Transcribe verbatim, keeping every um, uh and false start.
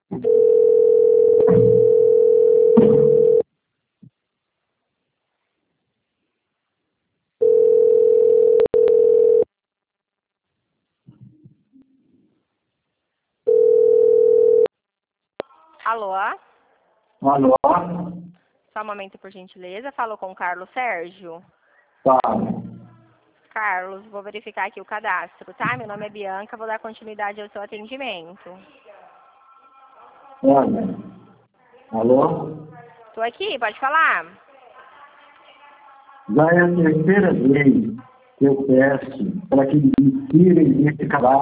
Alô? Alô? Só um momento, por gentileza. Falou com o Carlos Sérgio. Tá. Carlos, vou verificar aqui o cadastro, tá? Meu nome é Bianca, vou dar continuidade ao seu atendimento. Olha. Alô? Tô aqui, pode falar? Já é a terceira vez que eu peço para que me tirem desse cadastro.